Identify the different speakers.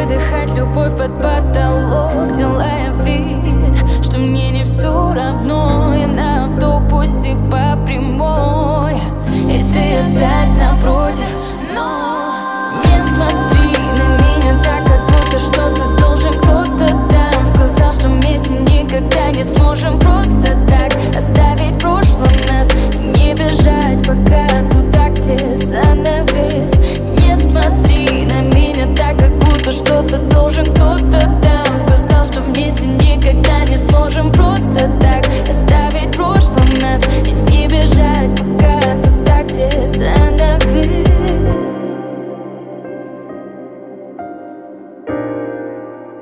Speaker 1: выдыхать любовь под потолок, делая вид, что мне не все равно. Я на автобусе по прямой, и ты опять